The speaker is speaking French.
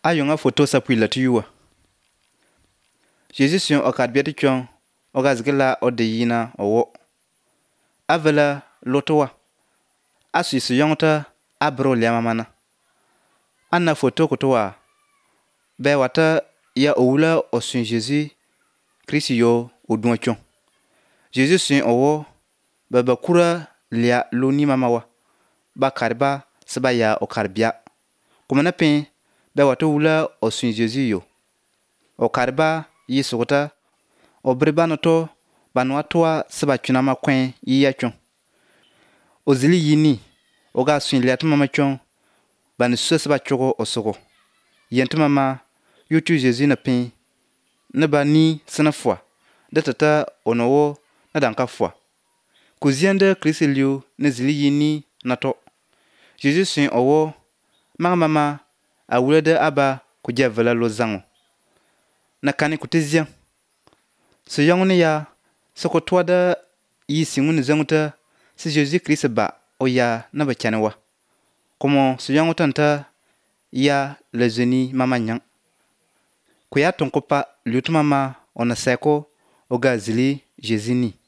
Ayonga photo sapui la tuyuwa. Jésus sion okat biati chong ogazgela odeyina owo. Avela lotowa. Asu su yongta abro liama mana. Anna photo kutowa. Be wata ya oula osun Jésus Christ yo odun chong. Jésus sion owo baba kura lia loni mamawa. Ba karba saba ya okarbia. Kumana pen be wata oula osun Jésus yo. Okarba yisugota obriba noto banwatoa saba chunama kwen yiya chong. Ozili yini oga sun liatu mama chong ban su saba chogo osogo. Yentu mama yutu Jésus na pen ne ba ni sana fwa de tata onowo na danka fwa. Kuziende Christ liu ne zili yini nato. Jésus sun owo mama awule de aba kuja vela lo zango. Na kani kutiziang. So yong ne ya soko twada yi singu ne zanguta si Jésus Christ ba o ya na ba chanwa. Komo so yong tanta ya le zeni mama nyang. Kuya tonkopa lutu mama ona seko oga zili Jésus ni.